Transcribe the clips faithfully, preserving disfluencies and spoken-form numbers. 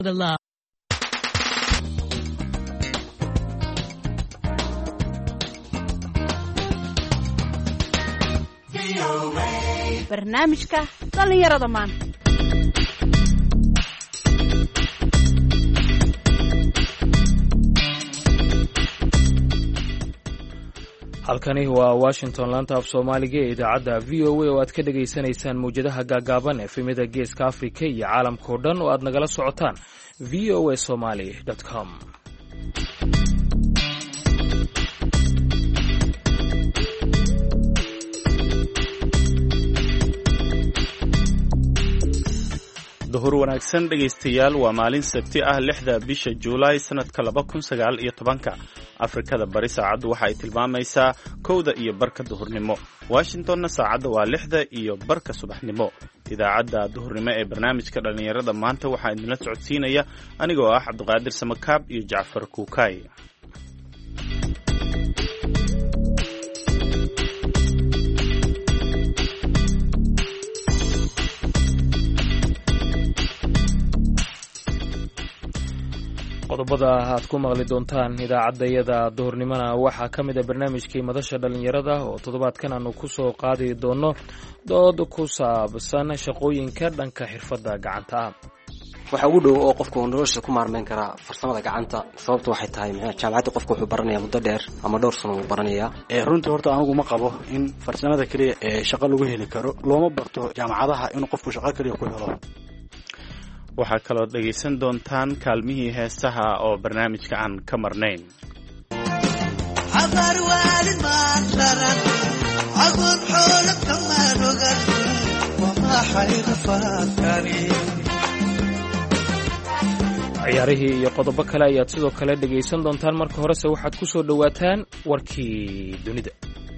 the love. barnaamijka dhalinyarada maanta. halkani waa washington laanta af soomaaliga ee idaacadda v o a oo aad ka dhegaysanaysaan mawjadaha gaagaaban efemida geeska afrika iyo caalamkao dhan oo aad nagala socotaan v o a somaly com. duhur wanaagsan dhegaystayaal, waa maalin sabti ah lixda bisha juulaay sanadka laba kun sagaal iyo tobanka. afrikada bari saacaddu waxa ay tilmaamaysaa kowda iyo barka duhurnimo, washingtonna saacadda waa lixda iyo barka subaxnimo. idaacadda duhurnimo ee barnaamijka dhallinyarada maanta waxaa idinla socodsiinaya anigoo ah cabdiqaadir samakaab iyo jacfar kuukaay. qodobada aad ku maqli doontaan idaacaddayada duhurnimona waxaa ka mid a barnaamijkii madasha dhallinyarada oo toddobaadkan aanu ku soo qaadi doonno dood ku saabsan shaqooyinka dhanka xirfadda gacanta ah. waxa ugu dhow oo qofku nolosha ku maarmeyn karaa farsamada gacanta, sababtu waxay tahay jaamacadda qofku wuxuu baranayaa muddo dheer ama dhowr sano uu baranayaa. ee runtii horta anigu ma qabo in farsamada kaliya ee shaqo lagu heli karo. looma barto jaamacadaha inuu qofku shaqo kaliya ku helo. waxaa kaloo dhegaysan doontaan kaalmihii heesaha oo barnaamijka aan ka marnayn. ciyaarihii iyo qodobo kale ayaad sidoo kale dhegaysan doontaan. marka horese waxaad ku soo dhowaataan warkii dunida.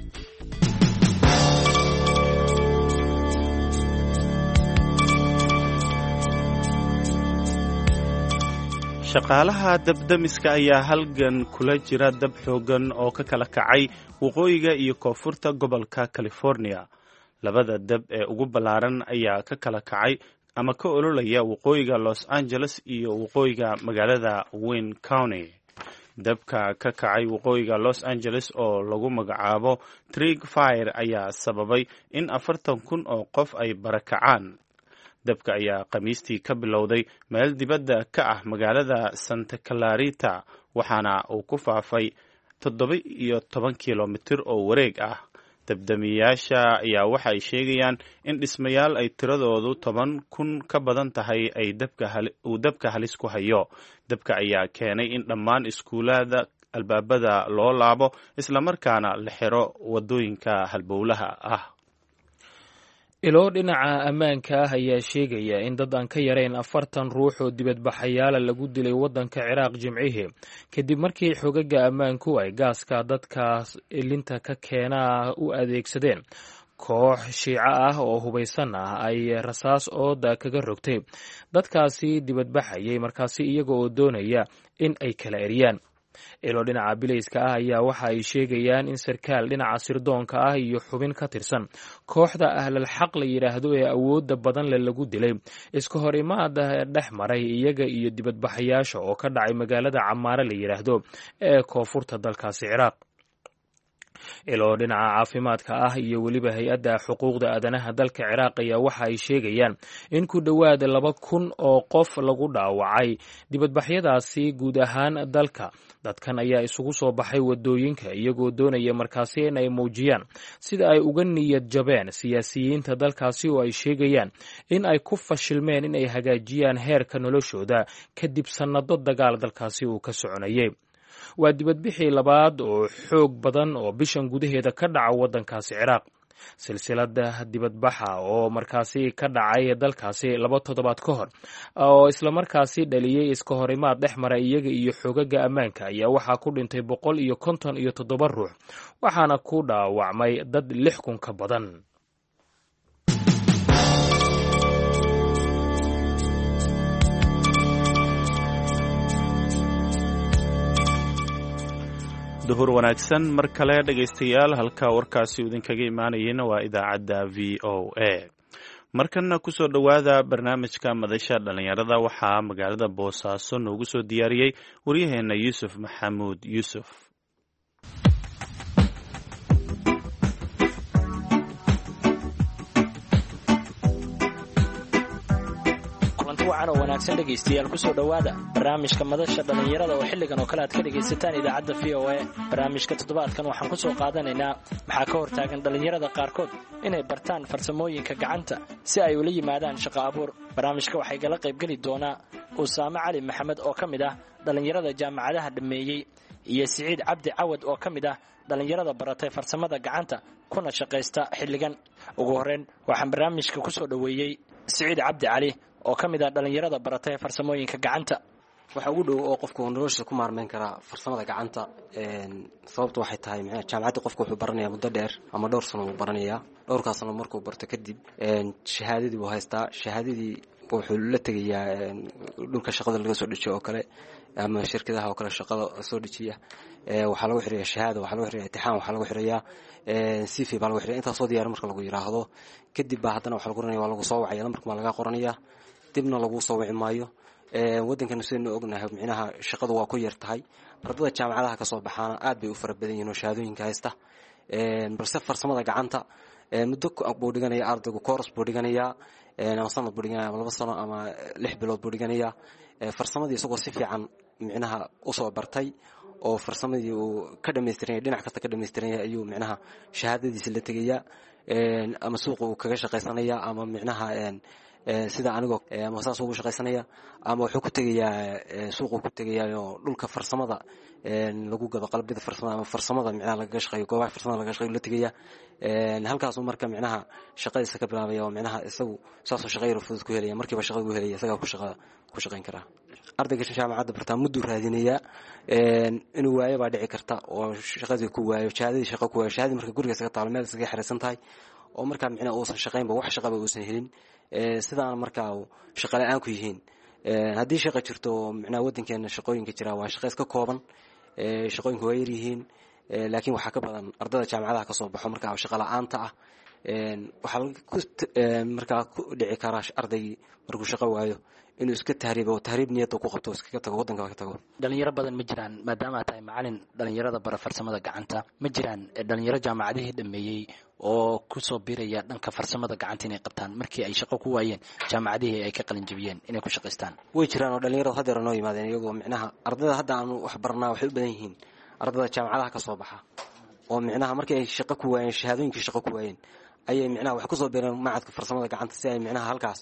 shaqaalaha dabdamiska ayaa halgan kula jira dab xoogan oo ka kala kacay waqooyiga iyo koonfurta gobolka california. labada dab ee ugu ballaaran ayaa ka kala kacay ama ka ololaya waqooyiga los angeles iyo waqooyiga magaalada wayne county. dabka ka kacay waqooyiga los angeles oo lagu magacaabo trig fire ayaa sababay in afartan kun oo qof ay barakacaan. dabka ayaa khamiistii ka bilowday meel dibadda ka ah magaalada santa clarita, waxaana uu ku faafay toddoba iyo toban kilomitir oo wareeg ah. dabdamiyayaasha ayaa waxa ay sheegayaan in dhismayaal ay tiradoodu toban kun ka badan tahay ay uu dabka halis ku hayo. dabka ayaa keenay in dhammaan iskuulada albaabada loo laabo islamarkaana la xiro wadooyinka halbowlaha ah. ilo dhinaca ammaanka ah ayaa sheegaya in dad aan ka yarayn afartan ruux oo dibadbaxayaala lagu dilay waddanka ciraaq jimcihii kadib markii xogaga ammaanku ay gaaska dadkaas ilinta ka keena u adeegsadeen. koox shiico ah oo hubaysan ah ay rasaas ooda kaga rogtay dadkaasi dibadbaxayay markaasi iyaga oo doonaya in ay kala eryaan. ilo dhinaca bilayska ah ayaa waxa ay sheegayaan in sarkaal dhinaca sirdoonka ah iyo xubin ka tirsan kooxda ahlal xaq la yidhaahdo ee awoodda badan le lagu dilay iska hor imaada dhex maray iyaga iyo dibadbaxayaasha oo ka dhacay magaalada camaare la yidhaahdo ee koonfurta dalkaasi ciraaq. ilo dhinaca caafimaadka ah iyo weliba hay-adda xuquuqda aadanaha dalka ciraaq ayaa waxa ay sheegayaan in ku dhowaad laba kun oo qof lagu dhaawacay dibadbaxyadaasi guud ahaan dalka. dadkan ayaa isugu soo baxay wadooyinka iyagoo doonaya markaasi in ay muujiyaan sida ay uga niyad jabeen siyaasiyiinta dalkaasi oo ay sheegayaan in ay ku fashilmeen in ay hagaajiyaan heerka noloshooda kadib sannado dagaal dalkaasi uu ka soconayay. waa dibadbixii labaad oo xoog badan oo bishan gudaheeda ka dhaca waddankaasi ciraaq. silsilada dibadbaxa oo markaasi ka dhacay dalkaasi laba toddobaad ka hor oo islamarkaasi dhaliyey iska horimaad dhex mara iyaga iyo xogaga ammaanka ayaa waxaa ku dhintay boqol iyo konton iyo toddoba ruux, waxaana ku dhaawacmay dad lix kun ka badan. duhur wanaagsan mar kale dhegaystayaal, halka warkaasi idinkaga imaanayena waa idaacadda v o a. markana kusoo dhowaada barnaamijka madasha dhalinyarada waxaa magaalada boosaaso noogu soo diyaariyey waryaheena yuusuf maxamuud yuusuf. wacan oo wanaagsan dhegaystayaal kusoo dhowaada barnaamijka madasha dhalinyarada oo xilligan oo kale aad ka dhegaysataan idaacadda v o a. barnaamijka toddobaadkan waxaan ku soo qaadanaynaa maxaa ka hortaagan dhalinyarada qaarkood inay bartaan farsamooyinka gacanta si ay ula yimaadaan shaqo abuur. barnaamijka waxay gala qaybgeli doonaa usaame cali maxamed oo ka mid ah dhalinyarada jaamacadaha dhammeeyey iyo siciid cabdi cawad oo ka mid ah dhalinyarada baratay farsamada gacanta kuna shaqaysta xilligan. ugu horreyn waxaan barnaamijka ku soo dhoweeyey siciid cabdi cali oo ka mid ah dhalinyarada baratay farsamooyinka gacanta. waxa ugu dhow oo qofku noloshiisa ku maarmeyn karaa farsamada gacanta sababtu waxay tahay jaamacadda qofku wuxuu baranayaa muddo dheer ama dhowr sano uu baranayaa. dhowrkaas sano markuu barto kadib shahaadadii buu haystaa. shahaadadii wuxuu la tegayaa dhulka shaqada laga soo dejiyo oo kale ama shirkadaha oo kale shaqada soo dejiya. waxaa lagu xirayaa shahaada, waxaa lagu xirayaa imtixaan, waxaa lagu xirayaa C V baa lagu xirayaa. intaas soo diyaar marka lagu yiraahdo kadib baa haddana waxa lagu qoranayaa waa lagu soo wacaya marka ma laga qoranayaa dibna lagu soo wici maayo. waddankan sidaynu ognahay micnaha shaqadu waa ku yar tahay. ardada jaamacadaha ka soo baxaana aad bay u fara badan yihiin oo shahaadooyinka haysta. balse farsamada gacanta muddo buu dhiganayaa ardaygu course buu dhiganayaa ama sanad buu dhiganayaa ama laba sano ama lix bilood buu dhiganayaa. farsamadii isagoo si fiican micnaha usoo bartay oo farsamadii uu ka dhamaystiran yahay dhinac kasta ka dhamaystiran yahay ayuu micnaha shahaadadiisa la tegayaa ama suuqa uu kaga shaqaysanayaa ama micnaha sida anigoo ama saas ugu shaqaysanaya ama wuxuu ku tegayaa suuqu ku tegayaa oo dhulka farsamada lagu gado qalabka farsamada ama farsamada micnaha laga shaqeeyo goobaha farsamada laga shaqeeyo la tegayaa. halkaas uu marka micnaha shaqadiisa ka bilaabaya oo micnaha isagu saas oo shaqeeyo fudud ku helaya markiiba shaqada uu helaya isaga ku shaqada ku shaqeyn kara. ardayga jaamacadda bartaa muddo raadinaya inuu waayo baa dhici karta oo shaqadii ku waayo shahaadadii shaqo ku waayo shahaadii marka guriga isaga taal meel isaga xiriirsan tahay oo marka micnaha uusan shaqeynba wax shaqaba uusan helin sidaan markaa shaqo la'aan ku yihiin. haddii shaqo jirto micnaha waddankeena shaqooyinka jira waa shaqo iska kooban. shaqooyinku waa yar yihiin laakiin waxaa ka badan ardada jaamacadaha ka soo baxo markaa shaqo la'aanta ah. waxaa markaa ku dhici karaa ardaygii markuu shaqo waayo inuu iska tahriibo oo tahriib niyadda ku qabto iskaga tago waddanka ka tago. dhalinyaro badan ma jiraan maadaama aad tahay macalin dhalinyarada bara farsamada gacanta ma jiraan dhalinyaro jaamacadihii dhameeyey oo ku soo biiraya dhanka farsamada gacanta inay qabtaan markii ay shaqo ku waayeen jaamacadihii ay ka qalin jabiyeen inay ku shaqaystaan. way jiraan oo dhalinyarada hadda noo yimaadeen iyagoo micnaha ardada hadda aanu wax barnaa waxay u badan yihiin ardada jaamacadaha ka soo baxa oo micnaha markii ay shaqo ku waayeen shahaadooyinkii shaqo ku waayeen ayay micnaha wax ku soo biireen macadka farsamada gacanta si ay micnaha halkaas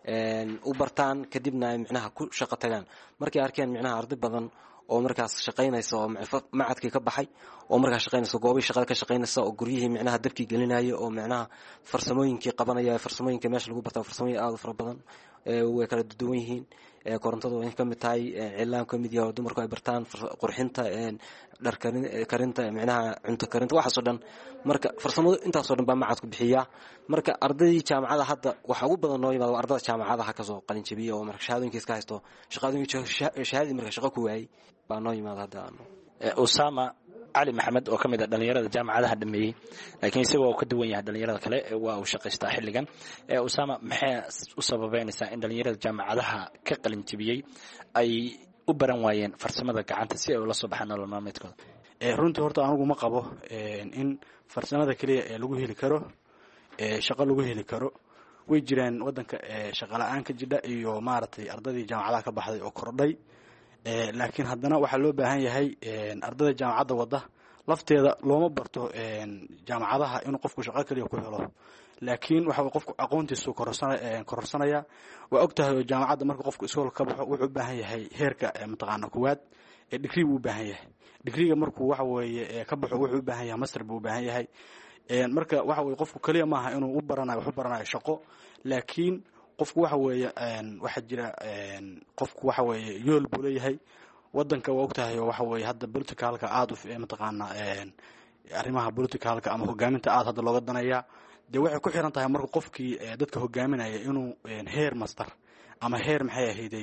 u bartaan kadibna ay micnaha ku shaqo tagaan. markay arkeen micnaha arday badan oo markaas shaqaynaysa oo macadkii ka baxay oo markaas shaqaynaysa goobii shaqada ka shaqaynaysa oo guryihii micnaha dabkii gelinaya oo micnaha farsamooyinkii qabanaya farsamooyinka meesha lagu bartaa farsamooyin aad u fara badan way kala duwan yihiin. korontada way ka mid tahay cilaan ka mid yahay dumarku ay bartaan qurxinta dhar karinta micnaha cunto karinta waxaas oo dhan marka farsamadu intaas oo dhan baa macadku bixiyaa. marka ardaydii jaamacada hadda waxa ugu badan noo yimaado ardada jaamacadaha ka soo qalin jabiya oo marka shahaadooyinkiisa ka haysto shaqadooyinka shahaadii marka shaqo ku waayay baa noo yimaado hadda. usaama cali maxamed oo ka mid ah dhalinyarada jaamacadaha dhameeyey laakiin isagoo ka duwan yahay dhalinyarada kale waa uu shaqaystaa xilligan. usaama maxay u sababeynaysaa in dhalinyarada jaamacadaha ka qalin jabiyey ay u baran waayeen farsamada gacanta si ay ula soo baxaan nolol maalmeedkooda? runtii horta anigu ma qabo in farsamada keliya ee lagu heli karo shaqo lagu heli karo. way jiraan waddanka shaqo la'aan ka jidha iyo maaragtay ardadii jaamacadaha ka baxday oo kordhay laakiin haddana waxaa loo baahan yahay ardada jaamacadda wadda lafteeda looma barto jaamacadaha inuu qofku shaqo keliya ku helo laakiin waxa qofku aqoontiisu kororsanaya. waa ogtahay oo jaamacadda marka qofku iskool ka baxo wuxuu u baahan yahay heerka mataqaana kuwaad ee degree buu u baahan yahay. degreega markuu waxa weeye ka baxo wuxuu u baahan yahay master buu u baahan yahay. marka waxa weeye qofku keliya maaha inuu u baranayo wax u baranayo shaqo laakiin qofku waxa weeye waxa jira qofku waxa weeye yool buu leeyahay. waddanka waa ogtahay oo waxa weeye hadda politicalka aad u mataqaana arrimaha politicalka ama hogaaminta aad hadda looga danaya dee waxay ku xiran tahay marka qofkii dadka hogaaminaya inuu heer master ama heer maxay ahayday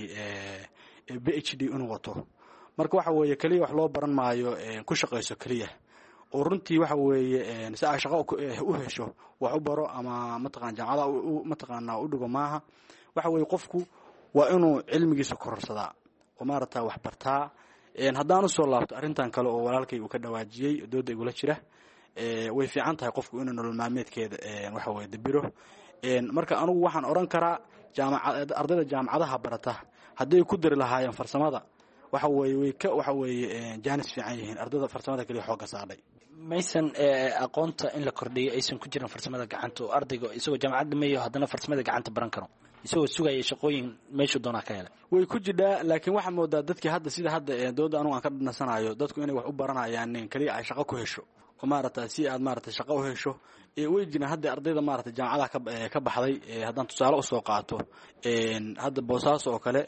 B H D inuu wato. marka waxa weeye kaliya wax loo baran maayo ku shaqayso kaliya oo runtii waxa weeye si ay shaqo u hesho wax u baro ama mataqaan jaamacada mataqaana u dhigo maaha waxa weeye qofku waa inuu cilmigiisa kororsadaa oo maarata wax bartaa haddaan usoo laabto arrintan kale oo walaalkay uu ka dhawaajiyey dooda igula jira way fiican tahay qofku inuu nolol maalmeedkeeda waxa weye dabiro marka anugu waxaan odhan karaa jaamacad ardayda jaamacadaha barata hadday ku dari lahaayeen farsamada waxa weeye way ka waxa weeye jaanis fiican yihiin ardayda farsamada kaliya xooga saadhay maysan aqoonta in la kordhiyo aysan ku jirin farsamada gacanta oo ardayga isagoo jaamacad dhameeyo haddana farsamada gacanta baran karo isagoo sugaya shaqooyin meeshuu doonaa ka helay way ku jidhaa laakiin waxaa moodaa dadkii hadda sida hadda dooda anugu aan ka dhanasanayo dadku inay wax u baranayaan kaliya ay shaqo ku hesho oo maarata si aad maarata shaqo u hesho way jiraan hadda ardayda maarata jaamacadaha ka baxday haddaan tusaale usoo qaato hadda boosaaso oo kale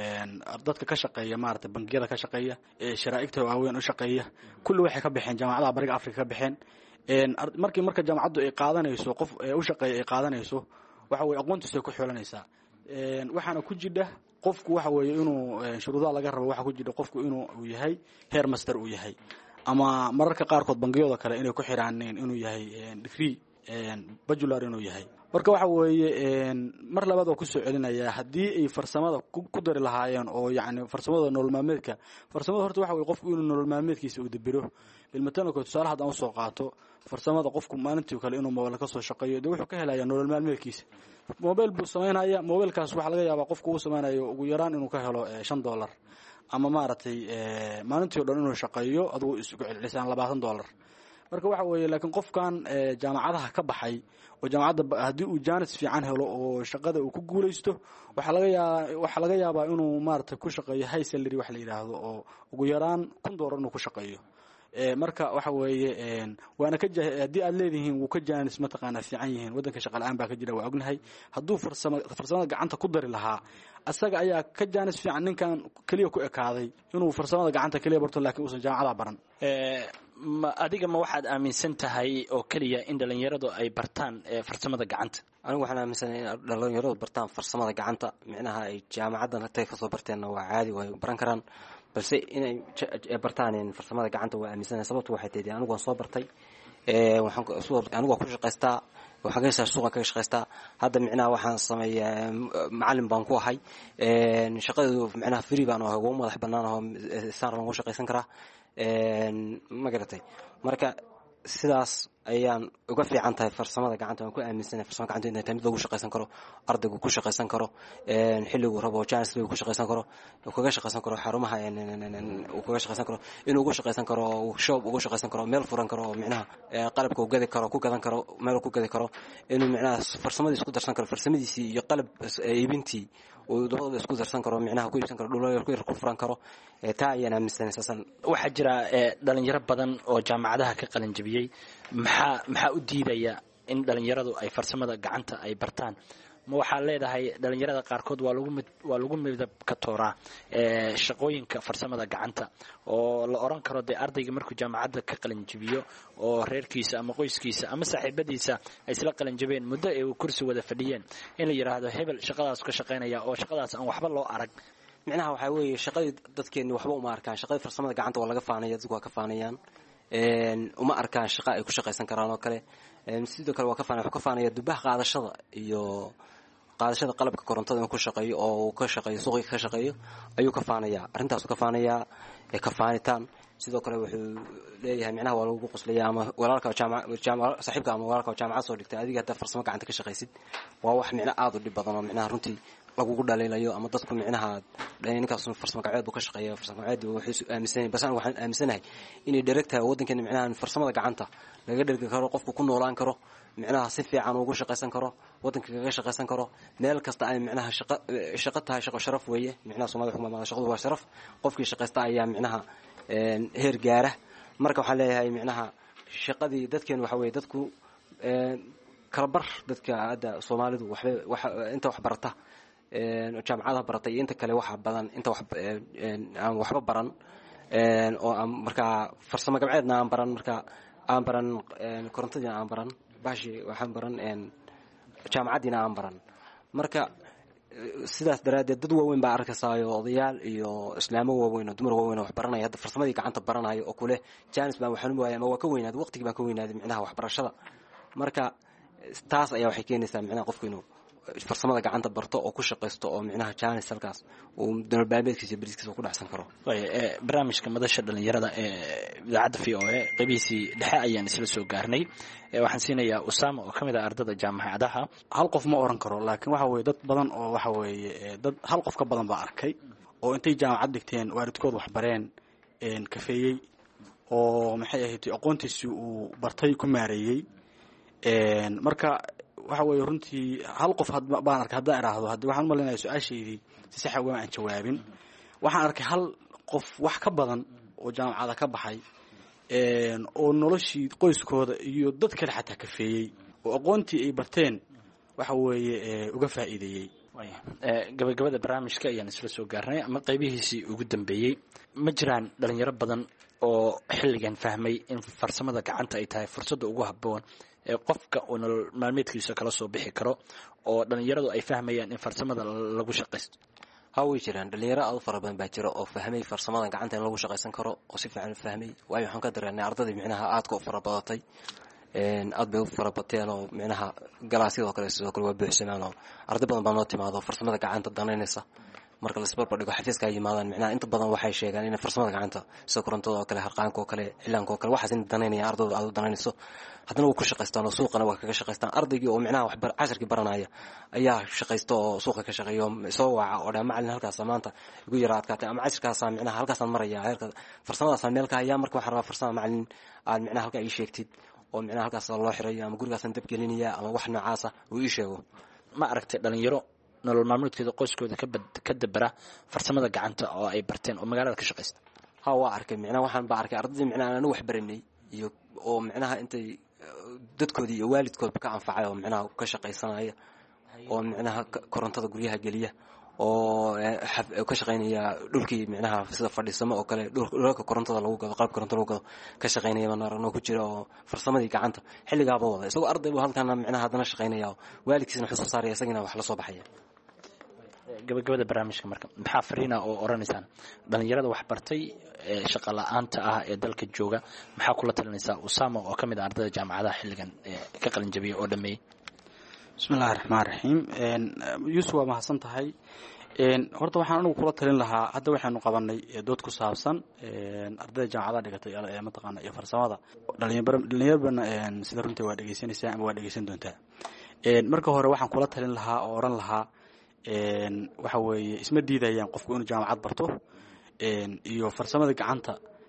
dadka ka shaqeeya maarata bangiyada ka shaqeeya sharaa'igta waaweyn u shaqeeya kulli waxay ka baxeen jaamacadaha bariga afrika ka baxeen markii marka jaamacaddu ay qaadanayso qof u shaqeeya ay qaadanayso waxa weye aqoontiisa ay ku xoolanaysaa waxaana ku jidha qofku waxa weeye inuu shuruudaha laga rabo waxa ku jidha qofku inuu uu yahay heer master uu yahay ama mararka qaarkood bangiyada kale inay ku xiraaneen inuu yahay degree bachelor inuu yahay marka waxa weeye mar labaad oo ku soo celinaya haddii ay farsamada ku dari lahaayeen oo yacni farsamada nolol maalmeedka farsamada horta waxa weye qofku inuu nolol maalmeedkiisa uu dabiro bilmatanako tusaale haddaan usoo qaato farsamada qofku maalintii kale inuu mobile ka soo shaqeeyo dee wuxuu ka helayaa nolol maalmeedkiisa mobile buu samaynaya mobilekaas waxaa laga yaabaa qofku uu samaynayo ugu yaraan inuu ka helo shan dollar ama maaragtay maalintii o dhan inuu shaqeeyo adugu isku celcelisaan labaatan dollar marka waxa weeye laakiin qofkan jaamacadaha ka baxay oo jaamacadda haddii uu jaanis fiican helo oo shaqada uu ku guulaysto waxaa laga yaabaa waxaa laga yaabaa inuu maaragtay ku shaqeeyo high salary wax la yidhaahdo oo ugu yaraan kun dollar inuu ku shaqeeyo marka waxa weeye waana ka haddii aad leedihiin wuu ka jaanis mataqaana fiican yihiin waddanka shaqa la-aan baa ka jira waa ognahay hadduu farsama farsamada gacanta ku dari lahaa asaga ayaa ka jaanis fiican ninkan keliya ku ekaaday inuu farsamada gacanta keliya barto laakiin uusan jaamacada baran ma adiga ma waxaad aaminsan tahay oo keliya in dhalinyaradu ay bartaan farsamada gacanta anigu waxaan aaminsanahay in dhalinyaradu bartaan farsamada gacanta micnaha ay jaamacaddan ragtay kasoo barteenna waa caadi way baran karaan balse inay bartaan farsamada gacanta waa aaminsanahay sababtu waxay tahay anigu waan soo bartay waxaan anigu waan ku shaqaystaa waxaan ka heshaa suuqa kaga shaqaystaa hadda micnaha waxaan sameeyaa macallin baan ku ahay shaqadeedu micnaha free baan ahay ugu madax bannaan aho saan rabaan ugu shaqaysan karaa ma garatay marka sidaas ayaan uga fiican tahay farsamada gacanta waan ku aaminsanahay farsamada gacanta inay tahay mid lagu shaqaysan karo ardaygu ku shaqaysan karo xilligu rabo jaanis lagu ku shaqaysan karo kaga shaqaysan karo xarumaha uu kaga shaqaysan karo inuu ugu shaqaysan karo shop ugu shaqaysan karo meel furan karo micnaha qalabka uu gadi karo ku gadan karo meel ku gadi karo inuu micnaha farsamadiisa isku darsan karo farsamadiisii iyo qalab iibintii uu dabada isku darsan karo micnaha ku iibsan karo dhulal ku yar ku furan karo taa ayaan aaminsanahay saasan waxaa jira dhalinyaro badan oo jaamacadaha ka qalin jabiyey maxaa maxaa u diidaya in dhalinyaradu ay farsamada gacanta ay bartaan ma waxaa leedahay dhalinyarada qaarkood waa lagu mid waa lagu midab ka tooraa shaqooyinka farsamada gacanta oo la oran karo dee ardayga markuu jaamacadda ka qalin jabiyo oo reerkiisa ama qoyskiisa ama saaxiibadiisa ay isla qalin jabeen muddo ay kursi wada fadhiyeen in la yiraahdo hebel shaqadaas ka shaqaynaya oo shaqadaas aan waxba loo arag micnaha waxaa weeye shaqadii dadkeeni waxba uma arkaan shaqadii farsamada gacanta waa laga faanaya dadku waa ka faanayaan uma arkaan shaqa ay ku shaqaysan karaan oo kale sidoo kale waa ka faanaya wuxuu ka faanaya dubaha qaadashada iyo qaadashada qalabka korontada inuu ku shaqeeyo oo uu ka shaqeeyo suuqiga ka shaqeeyo ayuu ka faanayaa arrintaasuu ka faanayaa ee ka faanitaan sidoo kale wuxuu leeyahay micnaha waa lagu qoslayaa ama walaalka jaamac saaxiibka ama walaalka jaamacad soo dhigtay adiga hadda farsamo gacanta ka shaqaysid waa wax micna aad u dhib badan oo micnaha runtii lagugu dhaliilayo ama dadku micnaha ninkaas farsamo gaceed buu ka shaqeeyaa farsamo gaceed wuxuu aaminsan bas anigu waxaan aaminsanahay inay director waddankeena micnaha farsamada gacanta laga dhergi karo qofku ku noolaan karo micnaha si fiican ugu shaqaysan karo waddanka kaga shaqaysan karo meel kasta ay micnaha shaqo shaqo tahay shaqo sharaf weeye micnaha Soomaaliya xukuumadda shaqadu waa sharaf qofkii shaqaysta ayaa micnaha een heer gaara marka waxaan leeyahay micnaha shaqadii dadkeen waxa weeye dadku een kala bar dadka hadda Soomaalidu waxba waxa inta wax barata een jaamacadaha baratay inta kale waxa badan inta wax aan waxba baran een oo marka farsamo gabceedna aan baran marka aan baran korontadii aan baran baashi waxaan baran een jaamacadina aan baran marka sidaas daraaddeed dad waaweyn baa arkaysayo odayaal iyo islaamo waaweyn oo dumar waaweyn oo wax baranaya hadda farsamadii gacanta baranayo oo kule jaanis baan waxaan u waayay ama waa ka weynaaday waqtigii baan ka weynaaday micnaha waxbarashada marka taas ayaa waxay keenaysaa micnaha qofku inuu farsamada gacanta barto oo ku shaqaysto oo micnaha jaanis halkaas uu dalbaabeedkiisa bariiskiisa ku dhacsan karo barnaamijka madasha dhalinyarada ee idaacadda v o a qaybihiisii dhexe ayaan isla soo gaarnay waxaan siinayaa Usaama oo kamid ah ardada jaamacadaha hal qof ma oran karo laakiin waxa weeye dad badan oo waxa weeye dad hal qof ka badan baa arkay oo intay jaamacad dhigteen waalidkood wax bareen een kafeeyay oo maxay ahayd aqoontiisii uu bartay ku maareeyay een marka waxa weeye runtii hal qof baan arkay haddaan iraahdo haddii waxaan u maleynayaa su-aashaydii si sax ah aan jawaabin waxaan arkay hal qof wax ka badan oo jaamacada ka baxay een oo noloshii qoyskooda iyo dad kale xataa kafeeyay oo aqoontii ay barteen waxa weeye uga faa'iideeyay gabagabada barnaamijka ayaan isla soo gaarnay ama qaybihiisii ugu dambeeyey ma jiraan dhalinyaro badan oo xilligan fahmay in farsamada gacanta ay tahay fursadda ugu habboon ee qofka uu nolol maalmeedkiisa kala soo bixi karo oo dhalinyaradu ay fahmayaan in farsamada lagu shaqaysto ha way jiraan dhalinyaro aad u fara badan baa jira oo fahmay farsamada gacanta in lagu shaqaysan karo oo si fiican u fahmay waayo waxaan ka dareennay ardadii micnaha aadka u fara badatay een aad bay u fara bateen oo micnaha galaasyada kale sidoo kale waa buuxsamaan oo arday badan baa noo timaado farsamada gacanta danaynaysa marka la isbarbar dhigo xafiiska ay yimaadaan micnaha inta badan waxay sheegaan in farsamada gacanta sida korontada oo kale harqaanka oo kale cilaanka oo kale waxaas in danaynaya ardayda aad u danaynayso haddana way ku shaqaystaan oo suuqana waa kaga shaqaystaan ardaygii oo micnaha wax casharkii baranaya ayaa shaqaysta oo suuqa ka shaqeeyo soo waaca oo dhaa macallin halkaas maanta igu yara adkaatay ama casharkaasa micnaha halkaasaan maraya heerka farsamadaasaan meel ka hayaa marka waxaan rabaa farsama macallin aad micnaha halkaa ii sheegtid oo micnaha halkaas loo xirayo ama gurigaasaan dab gelinaya ama wax noocaasa uu ii sheego ma aragtay dhalinyaro nolol maalmeedkooda qoyskooda ka dabara farsamada gacanta oo ay barteen oo magaalada ka shaqaysta ha waa arkay micnaha waxaan baa arkay ardadii micnaha aanu wax baranay iyo oo micnaha intay dadkoodii iyo waalidkoodba ka anfacay oo micnaha ka shaqaysanaya oo micnaha korontada guryaha geliya oo ka shaqaynaya dhulkii micnaha sida fadhiisamo oo kale dhulka korontada lagu gado qalab korontada lagu gado ka shaqaynaya baan aragno ku jira oo farsamadii gacanta xilligaaba wada isagoo arday buu halkaana micnaha haddana shaqaynaya waalidkiisna wuxuu soo saaraya isagina wax la soo baxaya gabagabada barnaamijka marka maxaa fariina oo oranaysaan dhalinyarada wax bartay ee shaqo la'aanta ah ee dalka jooga maxaa kula talinaysaa Usaama oo kamid ah ardayda jaamacadaha xilligan ka qalin jabiyay oo dhameeyay bismillaahir rahmaanir rahiim een Yusuf waa mahadsan tahay een horta waxaan anigu kula talin lahaa hadda waxaanu qabanay dood ku saabsan een ardayda jaamacadaha dhigatay ee mataqaana iyo farsamada dhalinyaro dhalinyarana een sida runtii waa dhageysanaysaa ama waa dhageysan doontaa een marka hore waxaan kula talin lahaa oo oran lahaa een waxa weeye isma diidayaan qofku inuu jaamacad barto een iyo farsamada gacanta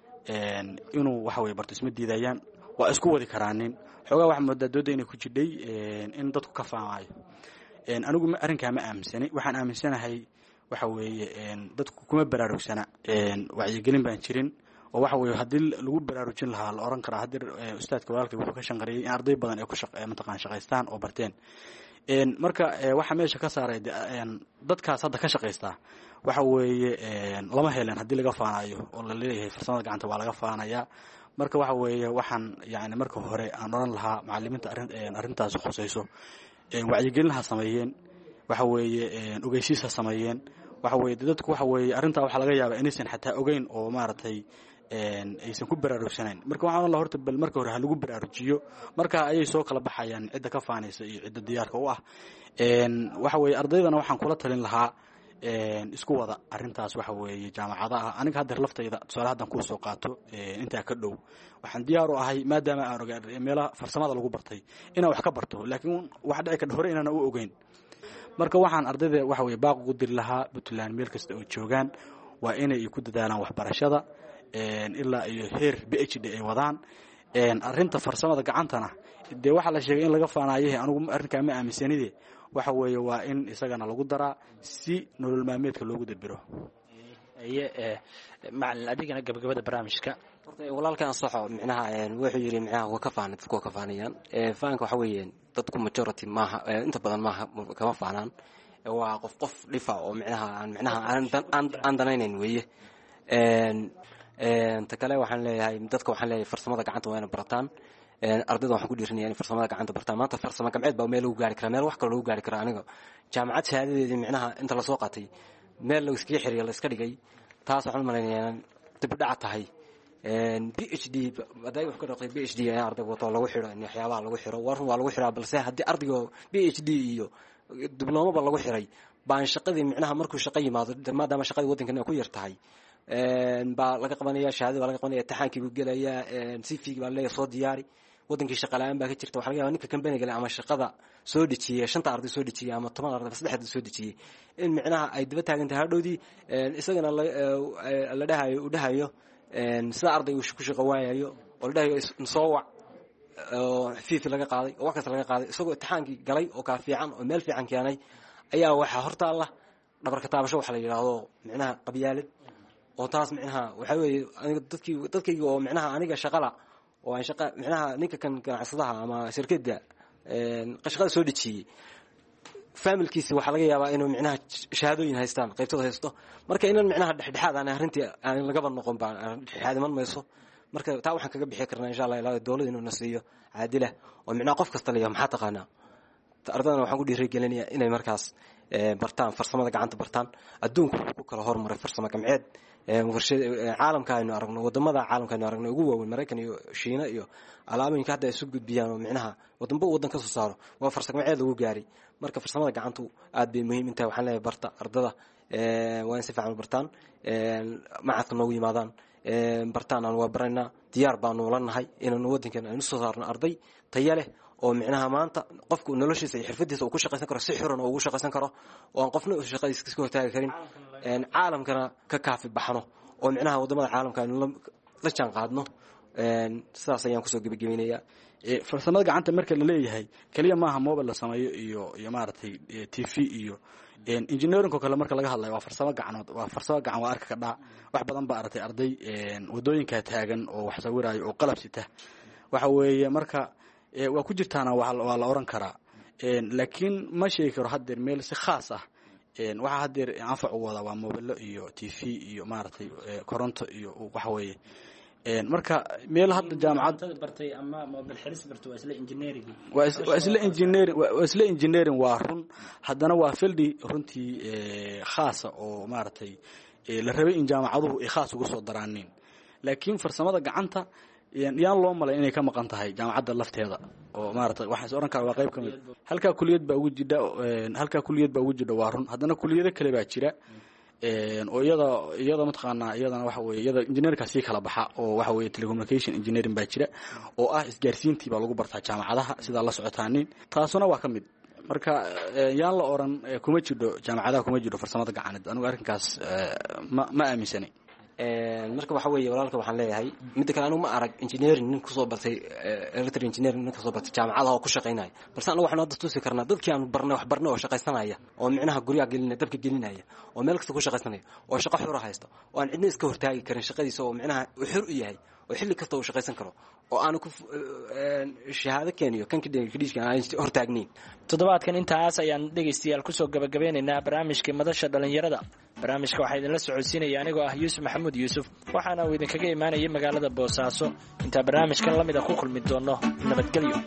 een inuu waxa weeye barto isma diidayaan waa isku wadi karaanin xogaa wax moodaa dooda inay ku jidhay een in dadku ka faamayo een anigu arrinkaa ma aaminsani waxaan aaminsanahay waxa weeye een dadku kuma baraarugsana een wacyigelin baan jirin oo waxa weeye haddii lagu baraarujin lahaa la oran karaa haddii ustaadka walaalkay wuxuu ka shanqariyay in arday badan ay ku shaqeeyaan mataqaan shaqaystaan oo barteen een marka waxa meesha ka saaray een dadkaas hadda ka shaqeystaa waxa weeye een lama heleen haddii laga faanayo oo la leeyahay farsamada gacanta waa laga faanayaa marka waxa weeye waxaan yaani marka hore aan oran lahaa macallimiinta arrin arrintaas khusayso een wacyigelin ha sameeyeen waxa weeye een ogeysiis ha sameeyeen waxa weeye dadku waxa weeye arrintaa waxa laga yaabaa inaysan xataa ogeyn oo maaragtay een aysan ku baraarugsanayn marka waxaan la horta bal marka hore ha lagu baraarujiyo marka ayay soo kala baxayaan cidda ka faanaysa iyo cidda diyaarka u ah een waxa weeye ardaydana waxaan kula talin lahaa een isku wada arrintaas waxa weeye jaamacadaha aniga hadda laftayda tusaale hadan ku soo qaato een inta ka dhow waxaan diyaar u ahay maadaama aan ogaanay meelaha farsamada lagu bartay inaan wax ka barto laakiin wax dhici ka hore inaan u ogeyn marka waxaan ardayda waxa weeye baaq ugu dir lahaa Puntland meel kasta oo joogaan waa inay ku dadaalaan waxbarashada een ilaa iyo heer PhD ay wadaan een arrinta farsamada gacantana de waxa la sheegay in laga faanaayay anigu arrinka ma aaminsanide waxa weeye waa in isagana lagu daraa si nolol maalmeedka loogu dabiro ee macallin adigana gabagabada barnaamijka horta walaalkan saxo micnaha een wuxuu yiri micnaha waa ka faanad ku ka faanayaan ee faanka waxa weeyeen dadku majority maaha inta badan maaha kama faanaan waa qof qof dhifa oo micnaha aan micnaha aan aan danaynayn weeye een een ta kale waxaan leeyahay dadka waxaan leeyahay farsamada gacanta waa inay barataan ardayda waxaan ku dhiirinaya in farsamada gacanta bartaan maanta farsamo gamceed baa meel lagu gaari karaa meel wax kale lagu gaari karaa aniga jaamacad shahaadadeedii micnaha inta lasoo qaatay meel la iskaga xiriya la iska dhigay taas waxaan u malaynayaa dib u dhac tahay b h d haday wax ka dhaqay b h d ayaa ardayga wato lagu xiro in waxyaabaha lagu xiro war waa lagu xiraa balse haddii ardayga b h d iyo dibloomaba lagu xiray baan shaqadii micnaha markuu shaqo yimaado maadaama shaqadii waddankan ay ku yar tahay baa laga qabanaya shahaadada baa laga qabanaya imtixaankii buu gelayaa c v baa leeyahay soo diyaari wadankii shaqa la'aan baa ka jirta waxa laga yaabaa ninka company-ga ama shaqada soo dhijiyay shanta arday soo dhijiyay ama toban arday saddex arday soo dhijiyay in micnaha ay daba taagan tahay hadhowdii isagana la dhahayo u dhahayo sida ardaygu ku shaqo waayayo oo la dhahayo soo wac oo fiifi laga qaaday oo wax kasta laga qaaday isagoo imtixaankii galay oo ka fiican oo meel fiican keenay ayaa waxa horta Allah dhabarka taabasho waxa la yiraahdo micnaha qabyaalad oo taas micnaha waxa weeye aniga dadkii dadkayga oo micnaha aniga shaqala oo aan shaqa micnaha ninka kan ganacsadaha ama shirkadda een qashqada soo dhijiyay familkiisa waxa laga yaabaa inuu micnaha shahaadooyin haystaan qaybtooda haysto marka inaan micnaha dhexdhexaad aan arintii aan laga ban noqon baan dhexdhexaad man mayso marka taa waxaan kaga bixi karnaa insha Allah ilaahay dawladda inuu nasiyo caadila oo micnaha qof kasta leeyahay maxaa taqaanaa ardayda waxaan ku dhiirigelinayaa inay markaas bartaan farsamada gacanta bartaan adduunku ku kala hormaray farsamo gamceed warshad caalamka aynu aragno wadamada caalamka aynu aragno ugu waaweyn Mareykan iyo Shiina iyo alaabooyinka hadda ay isu gudbiyaan oo micnaha wadanba wadan ka soo saaro waa farsamo gamceed lagu gaari marka farsamada gacantu aad bay muhiim inta waxaan leeyahay barta ardada ee waan si fiican bartaan ee macadka noogu yimaadaan ee bartaan aan waa baranaa diyaar baan u leenahay inaan wadankan aynu soo saarno arday tayo leh oo micnaha maanta qofku noloshiisa iyo xirfadiisa uu ku shaqeysan karo si xiran oo ugu shaqeysan karo oo aan qofna shaqadiisa iska hortaagi karin een caalamkana ka kaafi baxno oo micnaha wadamada caalamka aynu la jaan qaadno een sidaas ayaan ku soo gabagabeynaya ee farsamada gacanta marka la leeyahay kaliya maaha mobile la sameeyo iyo iyo maartay T V iyo een engineering ko kale marka laga hadlayo waa farsamo gacanood waa farsamo gacan waa arka ka dhac wax badan baa artay arday een wadooyinka taagan oo wax sawirayo oo qalab sita waxa weeye marka waa ku jirtaana waa la oran karaa een laakiin ma sheegi karo hadeer meel si khaas ah een waxa hadeer anfac u wada waa mobile iyo T V iyo maartay koronto iyo waxa weeye een marka meel hadda jaamacad bartay ama mobile xiris bartay waa isla engineering waa isla engineering waa isla engineering waa run haddana waa fieldi runtii ee khaas oo maartay la rabay in jaamacaduhu ay khaas ugu soo daraaneen laakiin farsamada gacanta yaan loo malay inay ka maqan tahay jaamacadda lafteeda oo maartay waxa soo oran kara waa qayb kamid halka kuliyad baa ugu jidha halka kuliyad baa ugu jidha waa run haddana kuliyada kale baa jira een oo iyada iyada mataqaana iyadana waxa weeye iyada engineering ka si kala baxa oo waxa weeye telecommunication engineering baa jira oo ah isgaarsiintii baa lagu bartaa jaamacadaha sida la socotaaniin taasuna waa kamid marka yaan la oran kuma jidho jaamacadaha kuma jidho farsamada gacaneed anigu arrinkaas ma ma aaminsanay een marka waxa weeye walaalka waxaan leeyahay mid kale anigu ma arag engineering nin ku soo bartay electrical engineering nin ku soo bartay jaamacadaha oo ku shaqeynaya balse anigu waxaan hadda tusi karnaa dadkii aan barnay wax barnay oo shaqeysanaya oo micnaha guriga gelinaya dabka gelinaya oo meel kasta ku shaqeysanaya oo shaqo xor haysto oo aan cidna iska hortaagi karin shaqadiisa oo micnaha uu xor u yahay oo xilli kasta uu shaqeysan karo oo aan ku shahaado keeniyo kan kidhiishka aan hortaagnin toddobaadkan intaas ayaan dhageystayaal ku soo gabagabeynaynaa barnaamijka madasha dhalinyarada barnaamijka waxaa idinla socodsiinaya anigoo ah Yuusuf Maxamuud Yuusuf waxaana uu idinkaga imaanayay magaalada Boosaaso inta barnaamijkan la mid ah ku kulmi doono nabadgelyo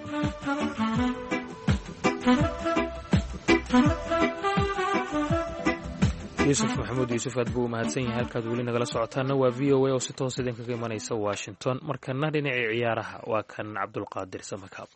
yuusuf maxamuud yuusuf aad buu u mahadsan yahay halkaad weli nagala socotaana waa v o a oo si toos idinkaga imanaysa washington markana dhinacii ciyaaraha waa kan cabdulqaadir samakaab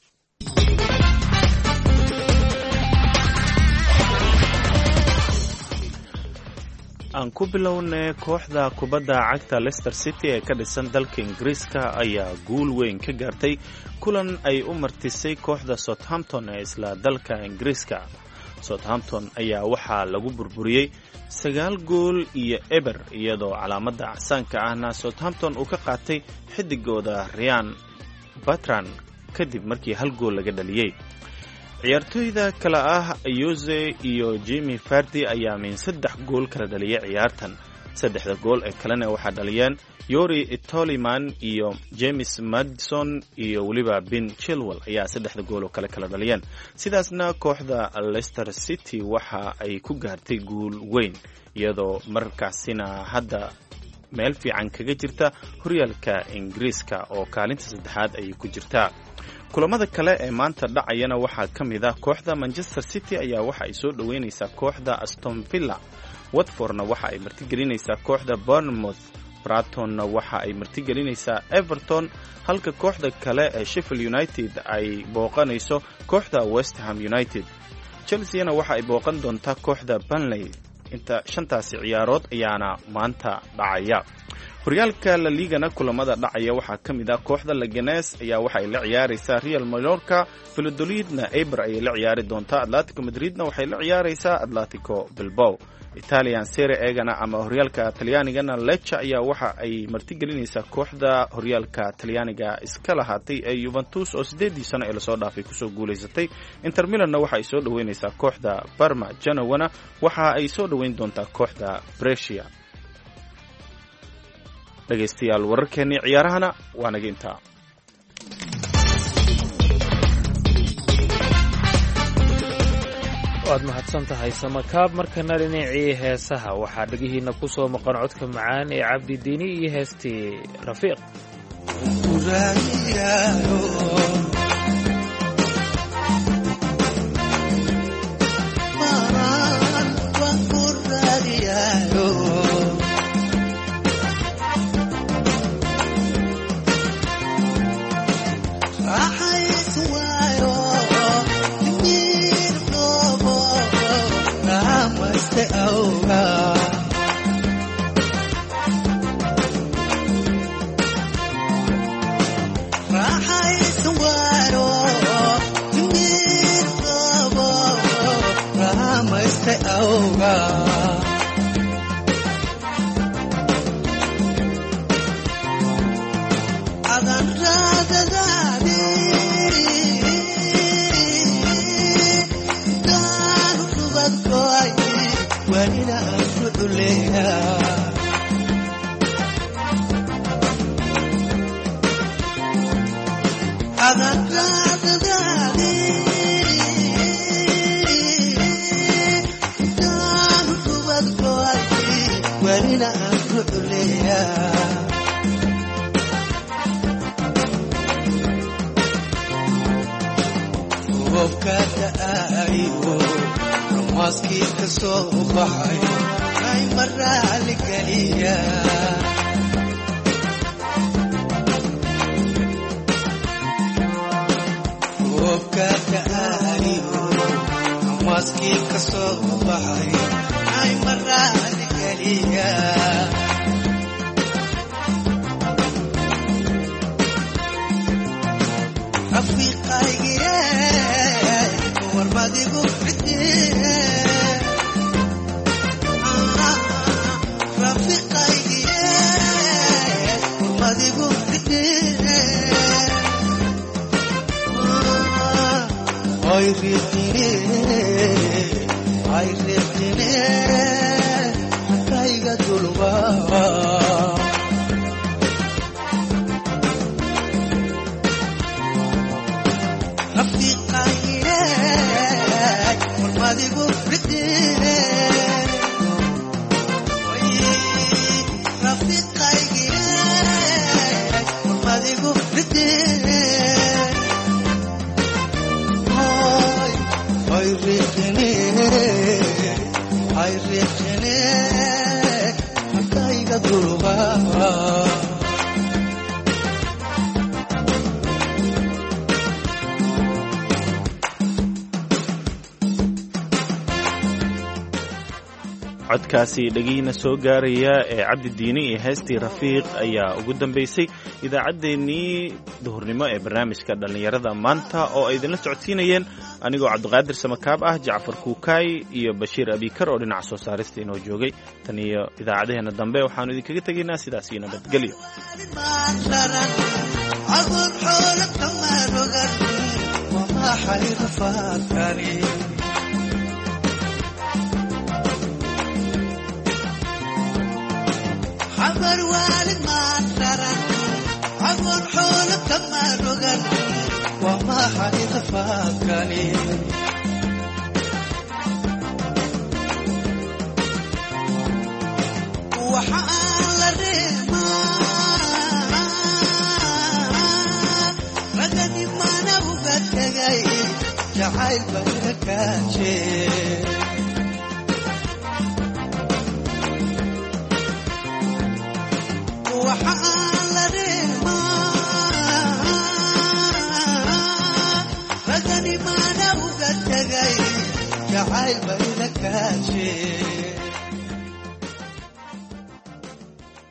aan ku bilownay kooxda kubadda cagta Leicester City ee ka dhisan dalka Ingiriiska ayaa guul weyn ka gaartay kulan ay u martisay kooxda Southampton ee isla dalka Ingiriiska. Southampton ayaa waxaa lagu burburiyey sagaal gool iyo eber iyadoo calaamadda casaanka ahna Southampton uu ka qaatay xidigooda Ryan Bertrand kadib markii hal gool laga dhaliyey. ciyaartoyda kala ah Jose iyo Jimmy Vardy ayaa min saddex gool kala dhaliyay ciyaartan. saddexda gool ee kalena waxaa dhaliyeen Yori Toliman iyo James Maddison iyo waliba Ben Chilwell ayaa saddexda gool oo kale kala dhaliyeen. sidaasna kooxda Leicester City waxa ay ku gaartay guul weyn iyadoo markaasina hadda meel fiican kaga jirta horyaalka ingiriiska oo kaalinta saddexaad ayay ku jirtaa. kulamada kale ee maanta dhacayana waxaa ka mid ah kooxda Manchester City ayaa waxa ay soo dhaweynaysaa kooxda Aston Villa. Watfordna waxa ay martigelinaysaa kooxda Bournemouth. Bratonna waxa ay martigelinaysaa Everton, halka kooxda kale ee Sheffield United ay booqanayso kooxda West Ham United. Chelsea-na waxa ay booqan doontaa kooxda Burnley. inta shantaasi ciyaarood ayaana maanta dhacaya. horyaalka La Liga-na kulamada dhacaya waxaa ka mid ah kooxda Leganes ayaa waxa ay la ciyaaraysaa Real Mallorca, Valladolid-na Eibar ayay la ciyaari doontaa, Atletico Madrid-na waxay la ciyaaraysaa Atletico Bilbao. Italian Serie A-gana ama horyaalka Talyaanigana Lecce ayaa waxa ay martigelinaysaa kooxda horyaalka Talyaaniga iska lahaatay ee Juventus oo sideedii sano ee lasoo dhaafay kusoo guulaysatay. Inter Milan-na waxa ay soo dhaweynaysaa kooxda Parma. Genoa-na waxa ay soo dhaweyn doontaa kooxda Brescia. dhegaystayaal wararkeennii ciyaarahana waa naga intaa. waad mahadsan tahay samakaab. markana dhinacii heesaha waxaa dhegihiina ku soo maqan codka macaan ee cabdi diini iyo heestii rafiiq. codkaasi dhagiina soo gaaraya ee cabdi diini iyo heestii rafiiq ayaa ugu dambaysay idaacaddeenii duhurnimo ee barnaamijka dhallinyarada maanta oo ay idinla socodsiinayeen anigoo cabdiqaadir samakaab ah, jacfar kuukaay iyo bashiir abikar oo dhinaca soo saarista inoo joogay. tan iyo idaacadaheena dambe waxaanu idinkaga tegaynaa sidaas iyo nabadgelyo. عبر والد ما ترى عبر حولك ما رجل وما حد فاكرني وحال الريح jacayl baa ila kaaje waxaan la dheemaa ragani maana uga tegay jacayl baa ila kaaje